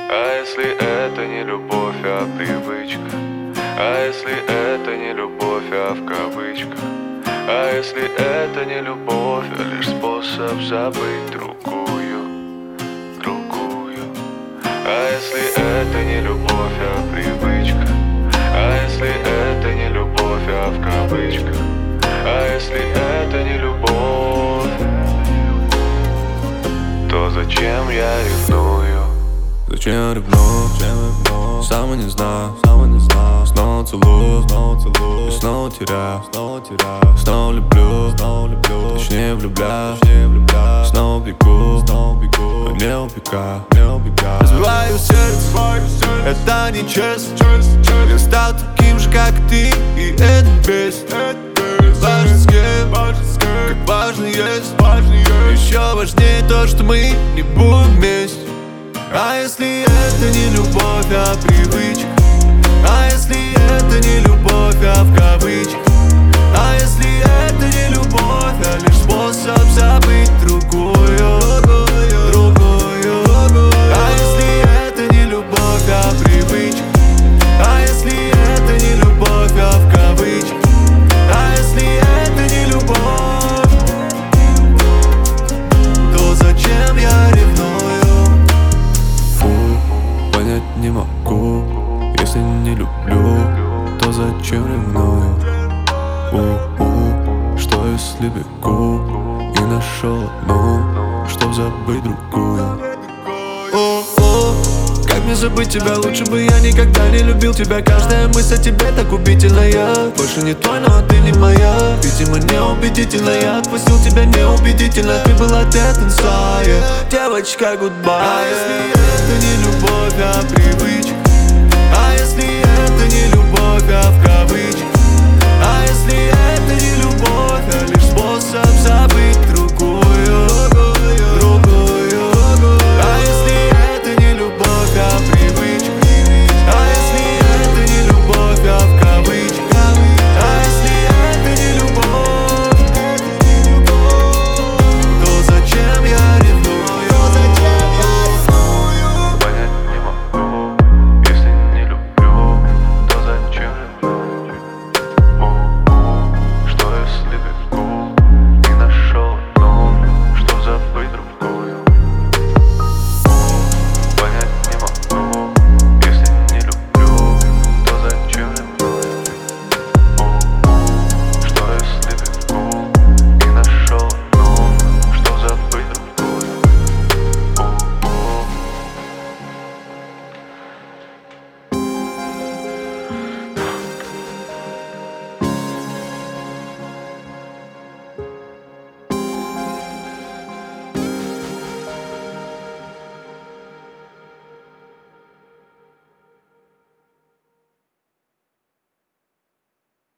А если это не любовь, а привычка? А если это не любовь, а в кавычках? А если это не любовь, а лишь способ забыть другую? А если это не любовь, а привычка? А если это не любовь, а в кавычках? А если это не любовь, то зачем я ревную? Зачем я ревную? Сам не знаю. Снова целую, и снова теряю. Снова люблю, точнее влюбляю. Снова бегу, но не убегаю. Разбиваю сердце, это нечестно. Я стал таким же, как ты, и это бесит. Важно с кем, как важно есть. Еще важнее то, что мы не будем вместе. А если это не любовь, а привычка? А если это не любовь, а в кавычках? А если это не любовь, а лишь способ забыть другую? А если это не любовь, а привычка? А если это не любовь, а в кавычках? А если это не любовь, то зачем я ревную? Понять не могу. Если не люблю, то зачем ревную? Что если бегу и нашел одну, чтоб забыть другую? Как мне забыть тебя? Лучше бы я никогда не любил тебя. Каждая мысль о тебе так убедительная. Больше не твой, но ты не моя. Видимо, неубедительно. Я отпустил тебя неубедительно. Ты была dead inside. Девочка, goodbye. А если это не любовь?